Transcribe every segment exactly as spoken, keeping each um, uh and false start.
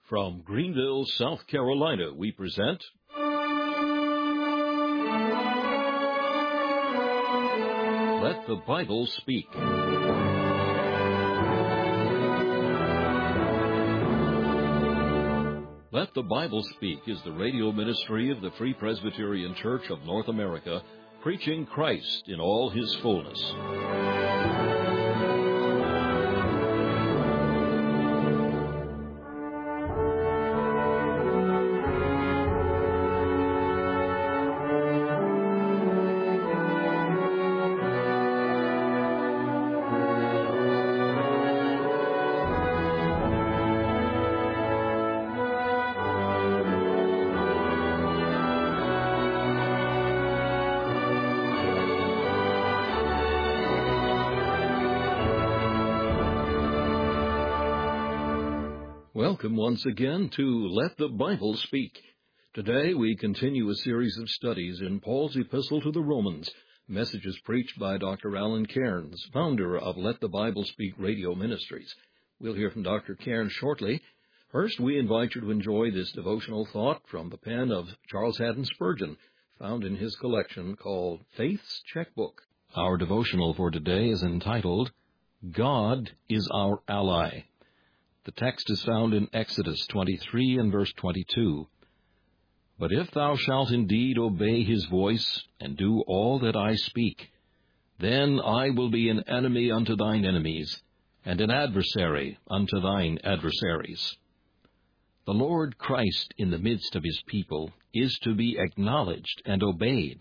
From Greenville, South Carolina, we present Let the Bible Speak. Let the Bible Speak is the radio ministry of the Free Presbyterian Church of North America, preaching Christ in all His fullness. Welcome once again to Let the Bible Speak. Today we continue a series of studies in Paul's Epistle to the Romans, messages preached by Doctor Alan Cairns, founder of Let the Bible Speak Radio Ministries. We'll hear from Doctor Cairns shortly. First, we invite you to enjoy this devotional thought from the pen of Charles Haddon Spurgeon, found in his collection called Faith's Checkbook. Our devotional for today is entitled, God is Our Ally. The text is found in Exodus twenty-three and verse twenty-two. But if thou shalt indeed obey his voice, and do all that I speak, then I will be an enemy unto thine enemies, and an adversary unto thine adversaries. The Lord Christ in the midst of his people is to be acknowledged and obeyed.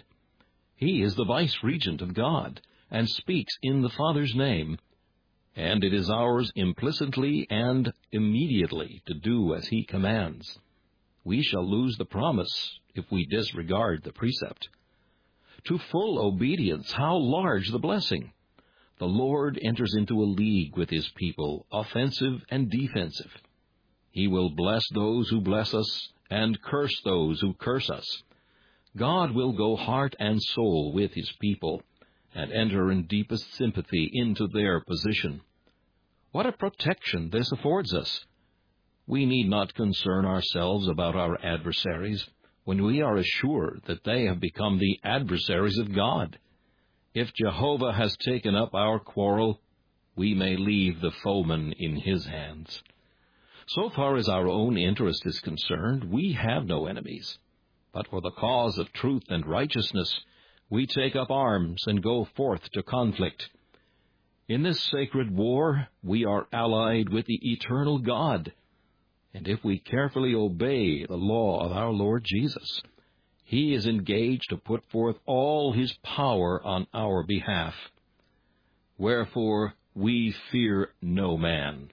He is the vice-regent of God, and speaks in the Father's name, and it is ours implicitly and immediately to do as he commands. We shall lose the promise if we disregard the precept. To full obedience, how large the blessing! The Lord enters into a league with his people, offensive and defensive. He will bless those who bless us, and curse those who curse us. God will go heart and soul with his people, and enter in deepest sympathy into their position. What a protection this affords us! We need not concern ourselves about our adversaries when we are assured that they have become the adversaries of God. If Jehovah has taken up our quarrel, we may leave the foeman in his hands. So far as our own interest is concerned, we have no enemies. But for the cause of truth and righteousness, we take up arms and go forth to conflict. In this sacred war, we are allied with the eternal God. And if we carefully obey the law of our Lord Jesus, he is engaged to put forth all his power on our behalf. Wherefore, we fear no man.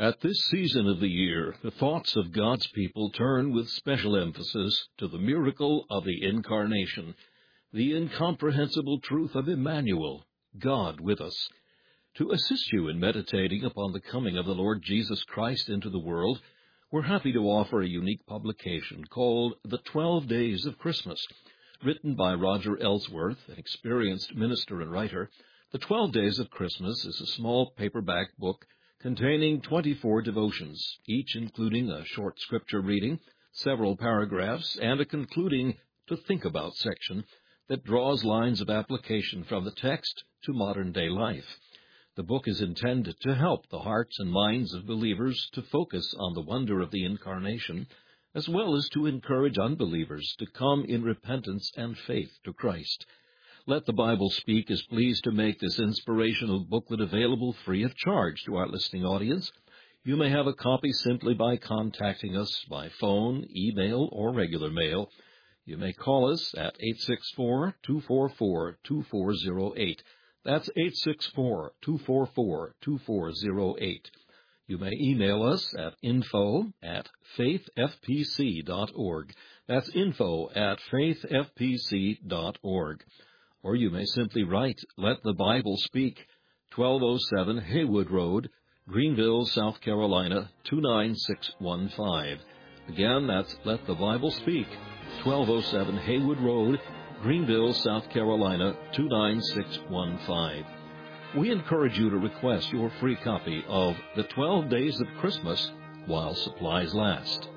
At this season of the year, the thoughts of God's people turn with special emphasis to the miracle of the Incarnation, the incomprehensible truth of Emmanuel, God with us. To assist you in meditating upon the coming of the Lord Jesus Christ into the world, we're happy to offer a unique publication called The Twelve Days of Christmas. Written by Roger Ellsworth, an experienced minister and writer, The Twelve Days of Christmas is a small paperback book containing twenty-four devotions, each including a short scripture reading, several paragraphs, and a concluding To Think About section that draws lines of application from the text to modern-day life. The book is intended to help the hearts and minds of believers to focus on the wonder of the Incarnation, as well as to encourage unbelievers to come in repentance and faith to Christ. Let the Bible Speak is pleased to make this inspirational booklet available free of charge to our listening audience. You may have a copy simply by contacting us by phone, email, or regular mail. You may call us at eight six four, two four four, two four zero eight. That's eight six four, two four four, two four zero eight. You may email us at info at faith f p c dot org. That's info at faith f p c dot org. Or you may simply write, Let the Bible Speak, twelve oh seven Haywood Road, Greenville, South Carolina, two nine six one five. Again, that's Let the Bible Speak, twelve oh seven Haywood Road, Greenville, South Carolina, two nine six one five. We encourage you to request your free copy of The Twelve Days of Christmas while supplies last.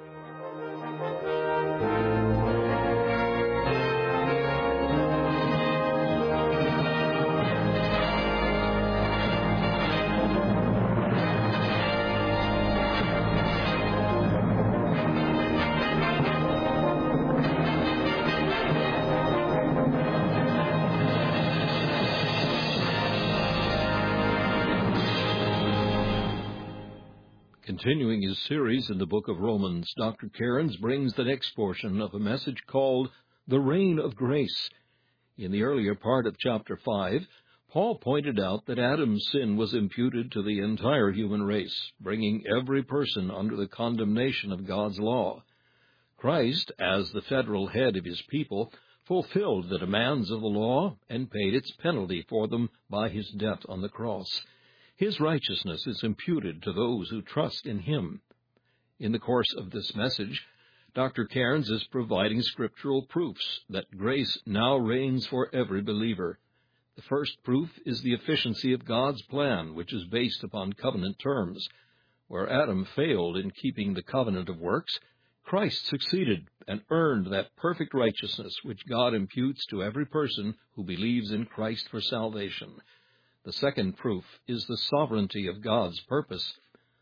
Continuing his series in the book of Romans, Doctor Cairns brings the next portion of a message called The Reign of Grace. In the earlier part of chapter five, Paul pointed out that Adam's sin was imputed to the entire human race, bringing every person under the condemnation of God's law. Christ, as the federal head of his people, fulfilled the demands of the law and paid its penalty for them by his death on the cross. His righteousness is imputed to those who trust in him. In the course of this message, Doctor Cairns is providing scriptural proofs that grace now reigns for every believer. The first proof is the efficiency of God's plan, which is based upon covenant terms. Where Adam failed in keeping the covenant of works, Christ succeeded and earned that perfect righteousness which God imputes to every person who believes in Christ for salvation. The second proof is the sovereignty of God's purpose.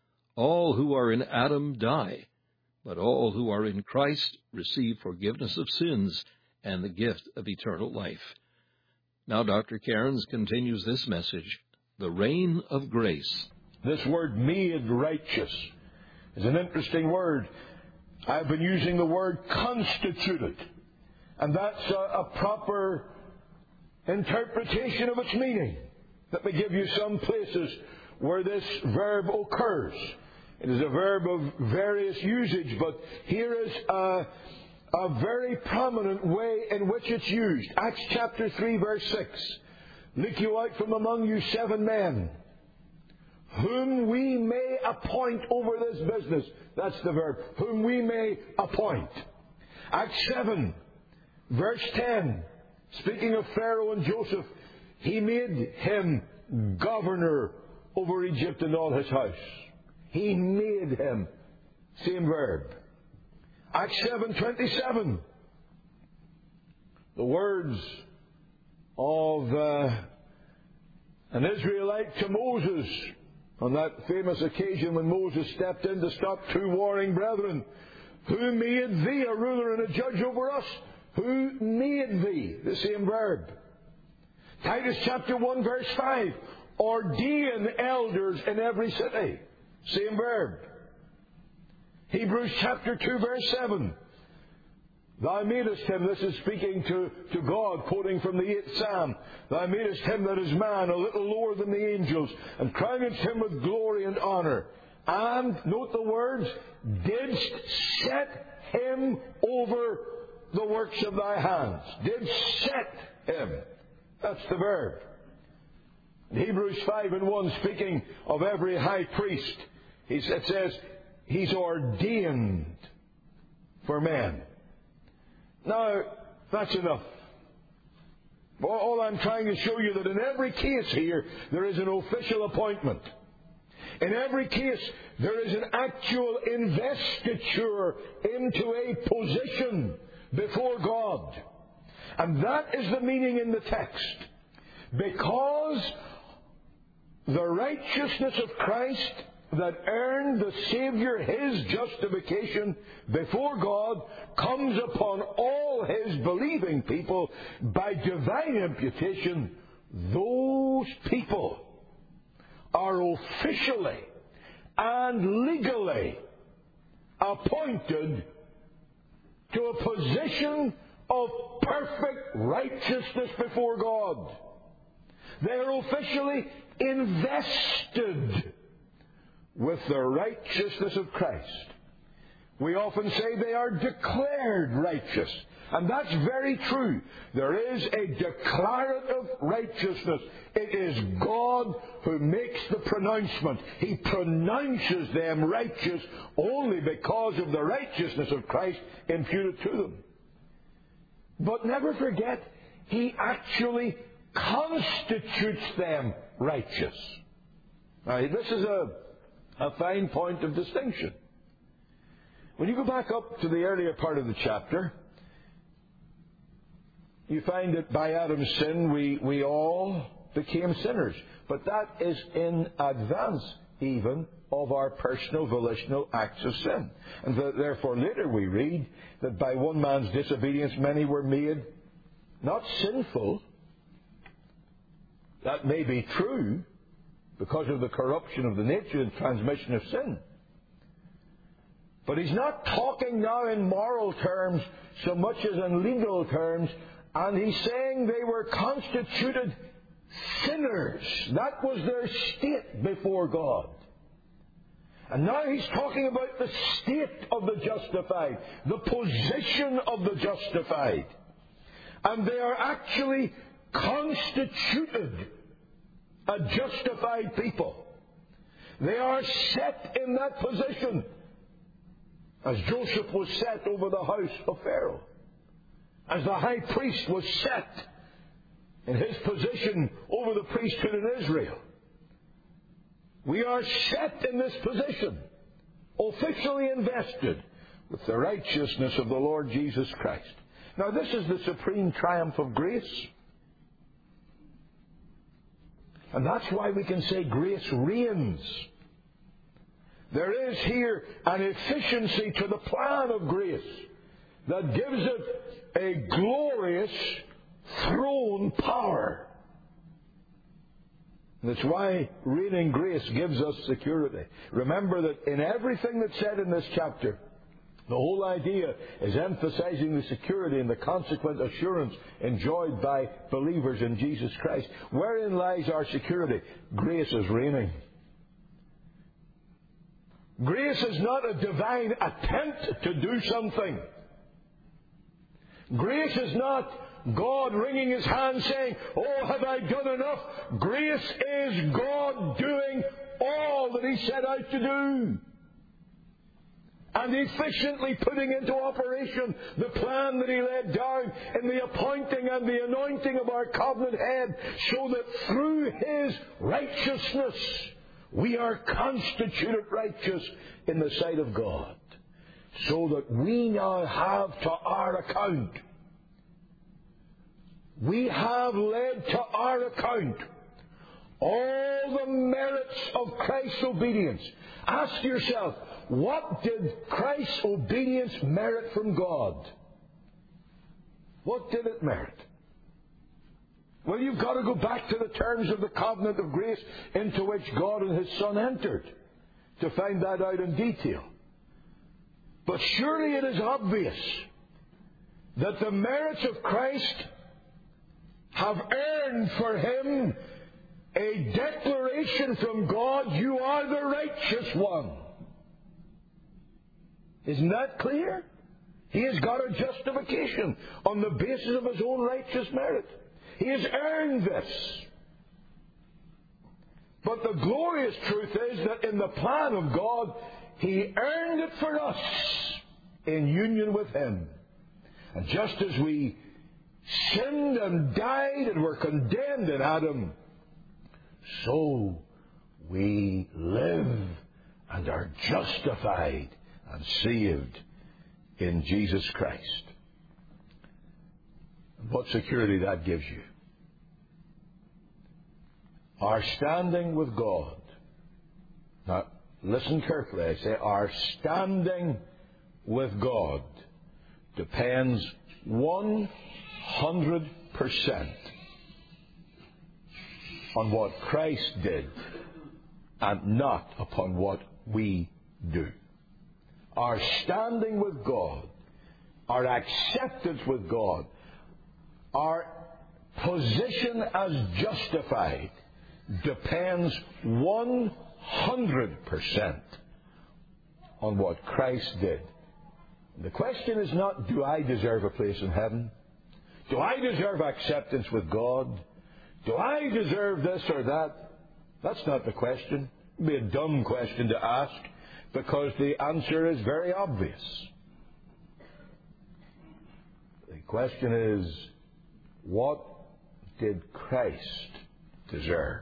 All who are in Adam die, but all who are in Christ receive forgiveness of sins and the gift of eternal life. Now Doctor Cairns continues this message, The Reign of Grace. This word, made righteous, is an interesting word. I've been using the word constituted, and that's a, a proper interpretation of its meaning. Let me give you some places where this verb occurs. It is a verb of various usage, but here is a, a very prominent way in which it's used. Acts chapter three, verse six. Look you out from among you seven men, whom we may appoint over this business. That's the verb. Whom we may appoint. Acts seven, verse ten. Speaking of Pharaoh and Joseph, He made him governor over Egypt and all his house. He made him. Same verb. Acts seven twenty-seven. The words of uh, an Israelite to Moses on that famous occasion when Moses stepped in to stop two warring brethren. Who made thee a ruler and a judge over us? Who made thee? The same verb. Titus chapter one, verse five. Ordain elders in every city. Same verb. Hebrews chapter two, verse seven. Thou madest him, this is speaking to, to God, quoting from the eighth Psalm. Thou madest him that is man a little lower than the angels, and crownedst him with glory and honor, and, note the words, didst set him over the works of thy hands. Did set him. That's the verb. In Hebrews five and one, speaking of every high priest, it says, he's ordained for men. Now, that's enough. All I'm trying to show you that in every case here, there is an official appointment. In every case, there is an actual investiture into a position before God. And that is the meaning in the text. Because the righteousness of Christ that earned the Savior his justification before God comes upon all his believing people by divine imputation, those people are officially and legally appointed to a position of perfect righteousness before God. They are officially invested with the righteousness of Christ. We often say they are declared righteous. And that's very true. There is a declarative righteousness. It is God who makes the pronouncement. He pronounces them righteous only because of the righteousness of Christ imputed to them. But never forget, He actually constitutes them righteous. Now, this is a, a fine point of distinction. When you go back up to the earlier part of the chapter, you find that by Adam's sin we, we all became sinners. But that is in advance even of our personal volitional acts of sin. And th- therefore later we read that by one man's disobedience many were made not sinful. That may be true because of the corruption of the nature and transmission of sin. But he's not talking now in moral terms so much as in legal terms. And he's saying they were constituted sinners. That was their state before God. And now he's talking about the state of the justified, the position of the justified. And they are actually constituted a justified people. They are set in that position, as Joseph was set over the house of Pharaoh, as the high priest was set in his position over the priesthood in Israel. We are set in this position, officially invested with the righteousness of the Lord Jesus Christ. Now, this is the supreme triumph of grace. And that's why we can say grace reigns. There is here an efficiency to the plan of grace that gives it a glorious throne power. That's why reigning grace gives us security. Remember that in everything that's said in this chapter, the whole idea is emphasizing the security and the consequent assurance enjoyed by believers in Jesus Christ. Wherein lies our security? Grace is reigning. Grace is not a divine attempt to do something. Grace is not God wringing His hand saying, "Oh, have I done enough?" Grace is God doing all that He set out to do, and efficiently putting into operation the plan that He laid down in the appointing and the anointing of our covenant head, so that through His righteousness we are constituted righteous in the sight of God, so that we now have to our account, we have laid to our account all the merits of Christ's obedience. Ask yourself, what did Christ's obedience merit from God? What did it merit? Well, you've got to go back to the terms of the covenant of grace into which God and His Son entered to find that out in detail. But surely it is obvious that the merits of Christ have earned for Him a declaration from God, you are the righteous one. Isn't that clear? He has got a justification on the basis of his own righteous merit. He has earned this. But the glorious truth is that in the plan of God, He earned it for us in union with Him. And just as we sinned and died and were condemned in Adam, so we live and are justified and saved in Jesus Christ. And what security that gives you. Our standing with God. Now, listen carefully. I say our standing with God depends one hundred percent on what Christ did and not upon what we do. Our standing with God, our acceptance with God, our position as justified depends one hundred percent on what Christ did. The question is not, do I deserve a place in heaven? Do I deserve acceptance with God? Do I deserve this or that? That's not the question. It would be a dumb question to ask, because the answer is very obvious. The question is, what did Christ deserve?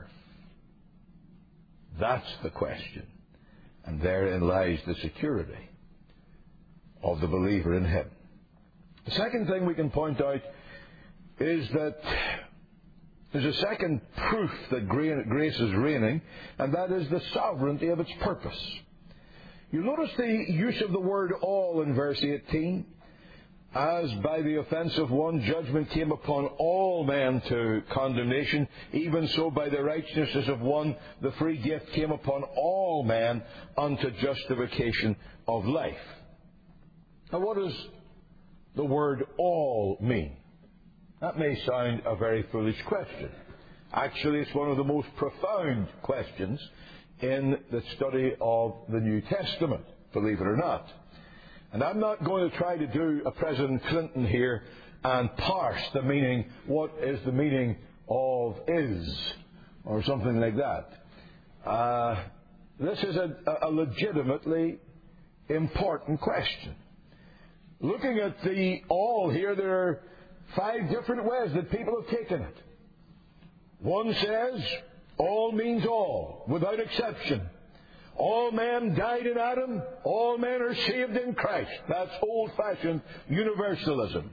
That's the question. And therein lies the security of the believer in Him. The second thing we can point out is that there's a second proof that grace is reigning, and that is the sovereignty of its purpose. You notice the use of the word all in verse eighteen. As by the offense of one judgment came upon all men to condemnation, even so by the righteousness of one the free gift came upon all men unto justification of life. Now, what does the word all mean? That may sound a very foolish question. Actually, it's one of the most profound questions in the study of the New Testament, believe it or not. And I'm not going to try to do a President Clinton here and parse the meaning, what is the meaning of is, or something like that. Uh, this is a, a legitimately important question. Looking at the all here, there are five different ways that people have taken it. One says, all means all, without exception. All men died in Adam, all men are saved in Christ. That's old-fashioned universalism.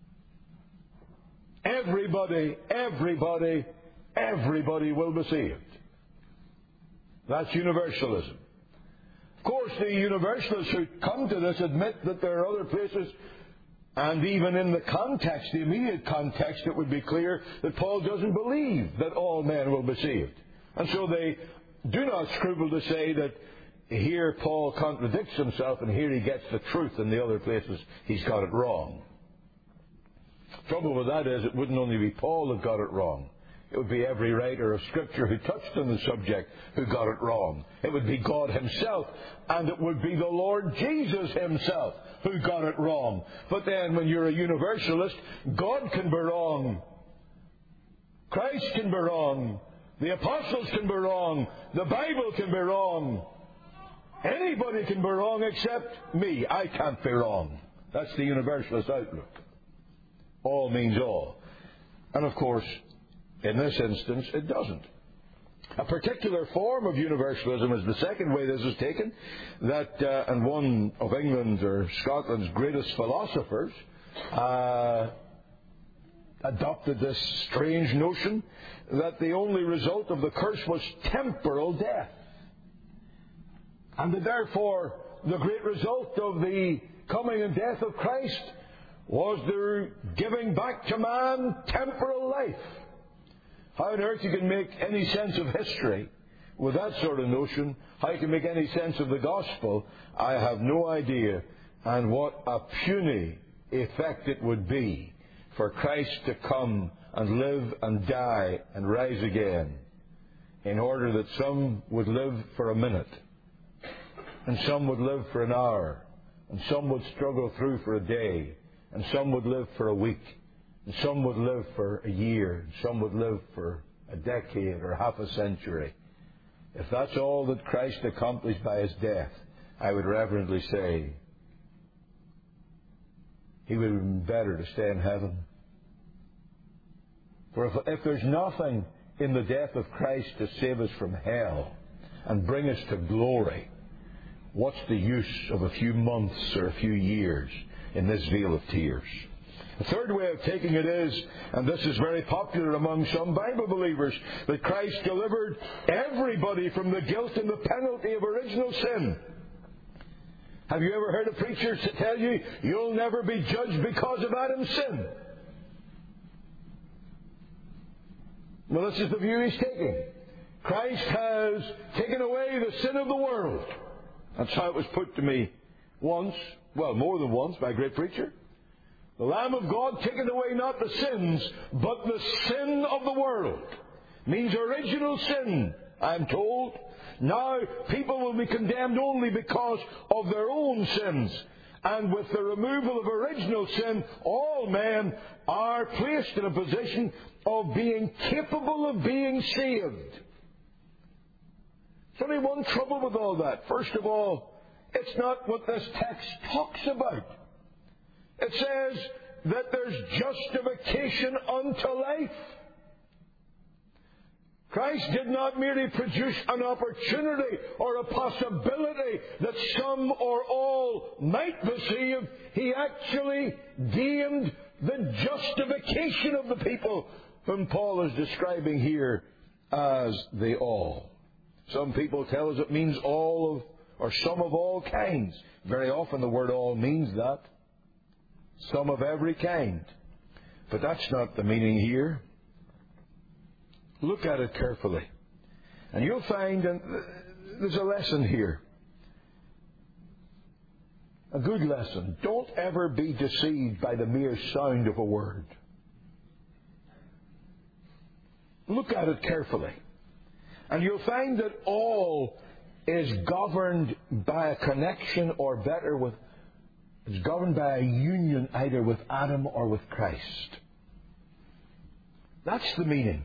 Everybody, everybody, everybody will be saved. That's universalism. Of course, the universalists who come to this admit that there are other places, and even in the context, the immediate context, it would be clear that Paul doesn't believe that all men will be saved. And so they do not scruple to say that here Paul contradicts himself and here he gets the truth, and the other places he's got it wrong. The trouble with that is it wouldn't only be Paul that got it wrong. It would be every writer of Scripture who touched on the subject who got it wrong. It would be God Himself, and it would be the Lord Jesus Himself who got it wrong. But then when you're a universalist, God can be wrong. Christ can be wrong. The apostles can be wrong. The Bible can be wrong. Anybody can be wrong except me. I can't be wrong. That's the universalist outlook. All means all. And of course, in this instance, it doesn't. A particular form of universalism is the second way this is taken, that, uh, and one of England's or Scotland's greatest philosophers uh, adopted this strange notion that the only result of the curse was temporal death. And that therefore the great result of the coming and death of Christ was the giving back to man temporal life. How on earth you can make any sense of history with that sort of notion, how you can make any sense of the gospel, I have no idea. And what a puny effect it would be for Christ to come and live and die and rise again in order that some would live for a minute, and some would live for an hour, and some would struggle through for a day, and some would live for a week, and some would live for a year, and some would live for a decade or half a century. If that's all that Christ accomplished by His death, I would reverently say He would have been better to stay in heaven. For if, if there's nothing in the death of Christ to save us from hell and bring us to glory, what's the use of a few months or a few years in this vale of tears? The third way of taking it is, and this is very popular among some Bible believers, that Christ delivered everybody from the guilt and the penalty of original sin. Have you ever heard a preacher tell you, you'll never be judged because of Adam's sin? Well, this is the view he's taking. Christ has taken away the sin of the world. That's how it was put to me once, well, more than once, by a great preacher. The Lamb of God taken away not the sins, but the sin of the world. Means original sin, I'm told. Now people will be condemned only because of their own sins. And with the removal of original sin, all men are placed in a position of being capable of being saved. There's only one trouble with all that. First of all, it's not what this text talks about. It says that there's justification unto life. Christ did not merely produce an opportunity or a possibility that some or all might be saved. He actually gained the justification of the people whom Paul is describing here as the all. Some people tell us it means all of, or some of all kinds. Very often the word all means that. Some of every kind. But that's not the meaning here. Look at it carefully. And you'll find, and there's a lesson here. A good lesson. Don't ever be deceived by the mere sound of a word. Look at it carefully. And you'll find that all is governed by a connection, or better, with it's governed by a union either with Adam or with Christ. That's the meaning.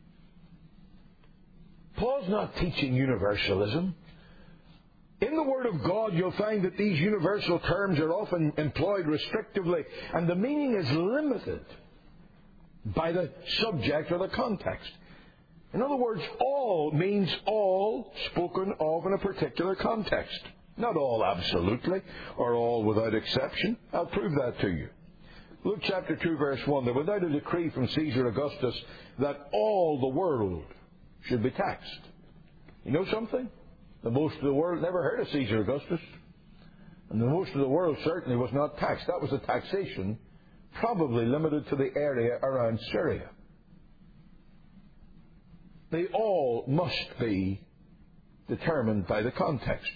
Paul's not teaching universalism. In the Word of God, you'll find that these universal terms are often employed restrictively, and the meaning is limited by the subject or the context. In other words, all means all spoken of in a particular context. Not all absolutely, or all without exception. I'll prove that to you. Luke chapter two, verse one. There went out a decree from Caesar Augustus that all the world should be taxed. You know something? The most of the world never heard of Caesar Augustus. And the most of the world certainly was not taxed. That was a taxation probably limited to the area around Syria. They all must be determined by the context.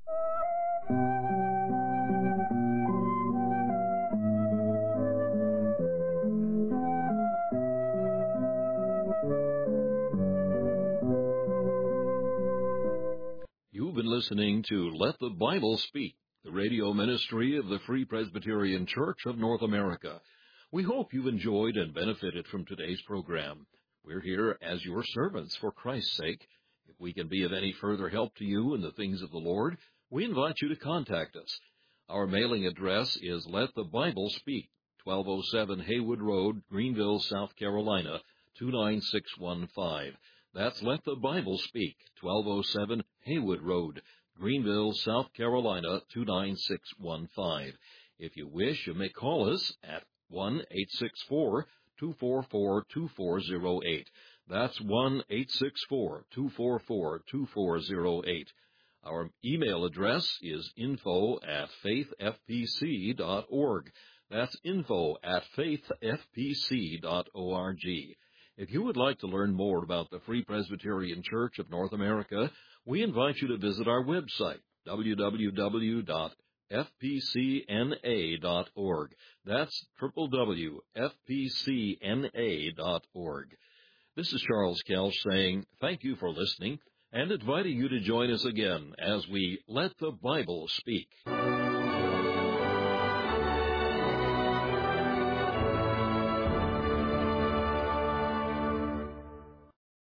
You've been listening to Let the Bible Speak, the radio ministry of the Free Presbyterian Church of North America. We hope you've enjoyed and benefited from today's program. We're here as your servants for Christ's sake. If we can be of any further help to you in the things of the Lord, we invite you to contact us. Our mailing address is Let the Bible Speak, twelve oh seven Haywood Road, Greenville, South Carolina, two nine six one five. That's Let the Bible Speak, twelve oh seven Haywood Road, Greenville, South Carolina, two nine six one five. If you wish, you may call us at one eight six four, two four four, two four zero eight. That's one eight six four, two four four, two four zero eight. Our email address is info at faith f p c dot org. That's info at faith f p c dot org. If you would like to learn more about the Free Presbyterian Church of North America, we invite you to visit our website, w w w dot f p c n a dot org. That's w w w dot f p c n a dot org. This is Charles Kelch saying thank you for listening and inviting you to join us again as we Let the Bible Speak.